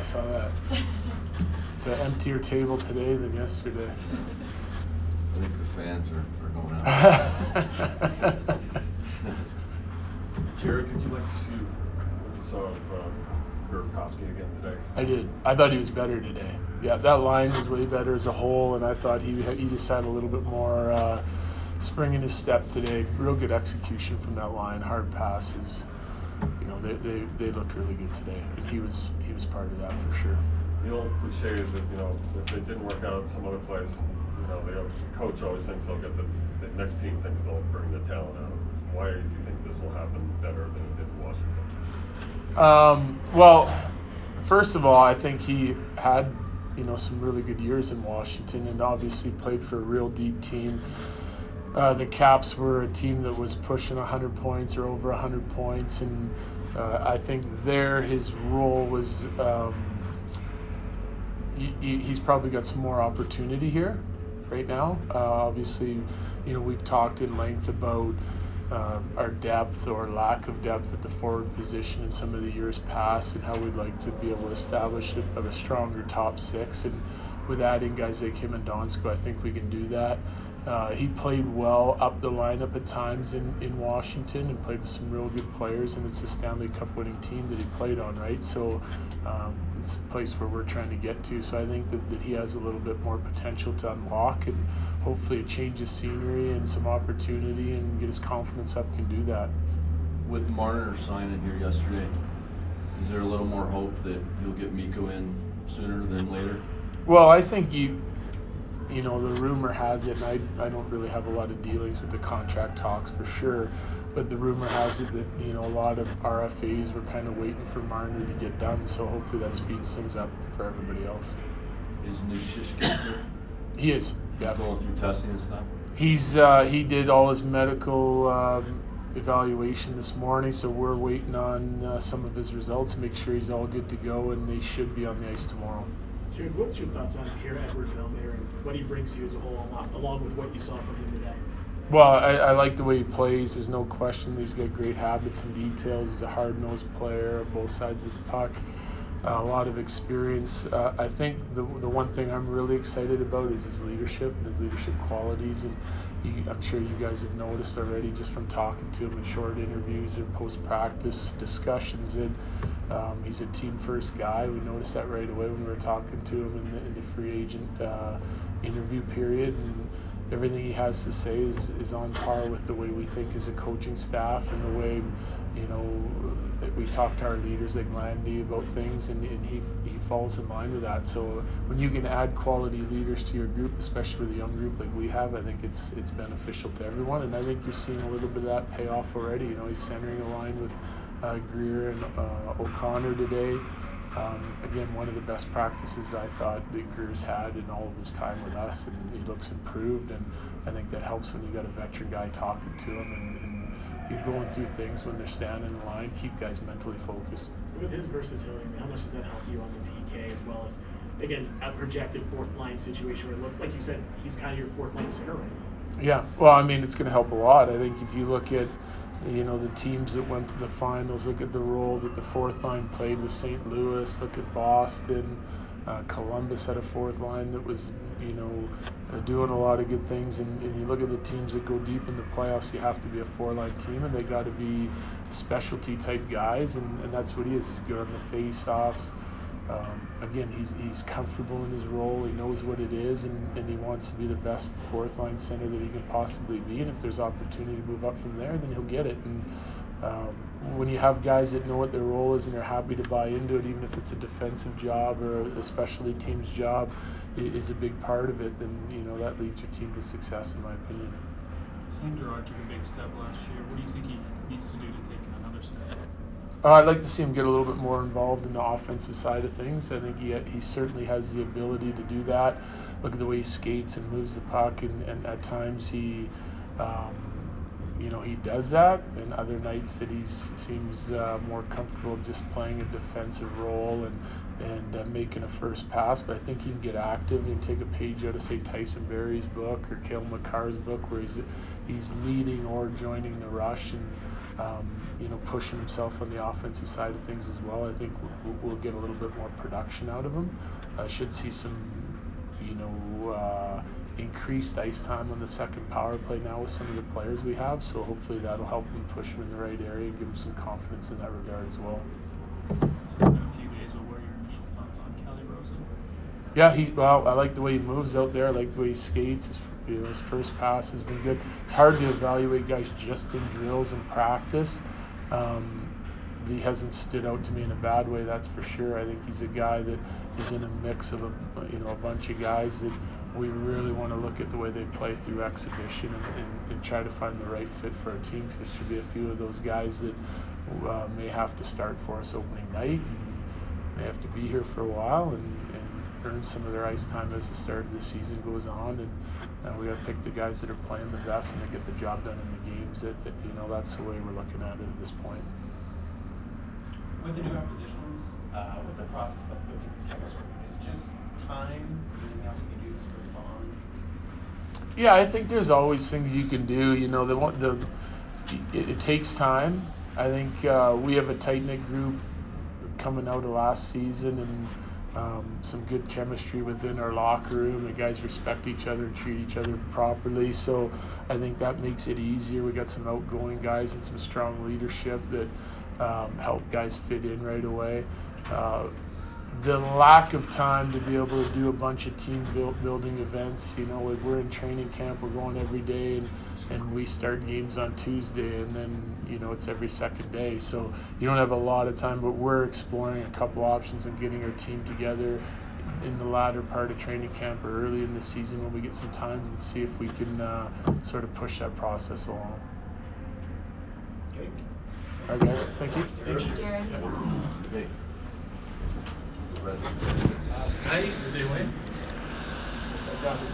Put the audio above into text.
saw that. It's an emptier table today than yesterday. I think the fans are going out. Jared, did you like to see what you saw of Burakovsky again today? I did. I thought he was better today. Yeah, that line was way better as a whole, and I thought he just had a little bit more spring in his step today. Real good execution from that line, hard passes. You know, they looked really good today, and he was part of that for sure. The old cliche is that, you know, if it didn't work out some other place, you know, the coach always thinks they'll get the next team thinks they'll bring the talent out. Why do you think this will happen better than it did in Washington? Well, first of all, I think he had, you know, some really good years in Washington, and obviously played for a real deep team. The Caps were a team that was pushing 100 points or over 100 points, and I think his role was he's probably got some more opportunity here right now. Obviously, you know, we've talked in length about our depth or lack of depth at the forward position in some of the years past, and how we'd like to be able to establish a stronger top six. And with adding guys like him and Donsko, I think we can do that. He played well up the lineup at times in Washington, and played with some real good players, and it's a Stanley Cup winning team that he played on, right? So it's a place where we're trying to get to. So I think that he has a little bit more potential to unlock, and hopefully a change of scenery and some opportunity and get his confidence up can do that. With Marner signing here yesterday, is there a little more hope that you'll get Mikko in sooner than later? Well, I think you know, the rumor has it, and I don't really have a lot of dealings with the contract talks for sure, but the rumor has it that, you know, a lot of RFAs were kind of waiting for Marner to get done, so hopefully that speeds things up for everybody else. Is Nichushkin here? He is. Yeah. Going through testing and stuff? He did all his medical evaluation this morning, so we're waiting on some of his results to make sure he's all good to go, and they should be on the ice tomorrow. Jared, what's your thoughts on Pierre-Edouard Bellemare and what he brings to you as a whole, along with what you saw from him today? Well, I like the way he plays. There's no question he's got great habits and details. He's a hard-nosed player on both sides of the puck. A lot of experience. I think the one thing I'm really excited about is his leadership and his leadership qualities. And I'm sure you guys have noticed already just from talking to him in short interviews or post-practice discussions that he's a team-first guy. We noticed that right away when we were talking to him in the free agent interview period. And everything he has to say is on par with the way we think as a coaching staff, and the way, you know, that we talk to our leaders like Landy about things, and he falls in line with that. So when you can add quality leaders to your group, especially with a young group like we have, I think it's beneficial to everyone, and I think you're seeing a little bit of that pay off already. You know, he's centering a line with Greer and O'Connor today. Again, one of the best practices I thought that Greer's had in all of his time with us, and he looks improved, and I think that helps when you got a veteran guy talking to him, and you're going through things when they're standing in line, keep guys mentally focused. With his versatility, how much does that help you on the PK, as well as, again, a projected fourth line situation where, like you said, he's kind of your fourth line center right now? Yeah, well, I mean, it's going to help a lot. I think if you look at, you know, the teams that went to the finals, look at the role that the fourth line played with St. Louis, look at Boston, Columbus had a fourth line that was, you know, doing a lot of good things, and you look at the teams that go deep in the playoffs, you have to be a four-line team, and they got to be specialty type guys, and that's what he is. He's good on the face-offs. Again, he's comfortable in his role. He knows what it is, and he wants to be the best fourth line center that he can possibly be. And if there's opportunity to move up from there, then he'll get it. And when you have guys that know what their role is and are happy to buy into it, even if it's a defensive job or a specialty team's job, is a big part of it. Then, you know, that leads your team to success, in my opinion. Sam Girard took a big step last year. What do you think he needs to do to take another step? I'd like to see him get a little bit more involved in the offensive side of things. I think he certainly has the ability to do that. Look at the way he skates and moves the puck, and at times he does that. And other nights that he seems more comfortable just playing a defensive role and making a first pass. But I think he can get active and take a page out of, say, Tyson Barrie's book or Cale Makar's book, where he's leading or joining the rush, and pushing himself on the offensive side of things as well. I think we'll get a little bit more production out of him. I should see some, increased ice time on the second power play now with some of the players we have. So hopefully that'll help him push him in the right area and give him some confidence in that regard as well. So it's been a few days. What were your initial thoughts on Kelly Rosen? Yeah, I like the way he moves out there. I like the way he skates. His first pass has been good. It's hard to evaluate guys just in drills and practice. He hasn't stood out to me in a bad way, that's for sure. I think he's a guy that is in a mix of a bunch of guys that we really want to look at the way they play through exhibition and try to find the right fit for our team. Because there should be a few of those guys that may have to start for us opening night and may have to be here for a while and earn some of their ice time as the start of the season goes on. And we got to pick the guys that are playing the best and that get the job done in the games. That's the way we're looking at it at this point. With the new acquisitions, what's the process like building chemistry? Is it just time? Is there anything else you can do to sort of bond? Yeah, I think there's always things you can do. It takes time. I think we have a tight-knit group coming out of last season and some good chemistry within our locker room. The guys respect each other and treat each other properly. So I think that makes it easier. We got some outgoing guys and some strong leadership that help guys fit in right away. The lack of time to be able to do a bunch of team building events. We're in training camp. We're going every day, and we start games on Tuesday, and then it's every second day. So you don't have a lot of time, but we're exploring a couple options and getting our team together in the latter part of training camp or early in the season when we get some times and see if we can sort of push that process along. Okay. All right, guys. Thank you. Thanks, Darren. Hey. Nice. Did they win?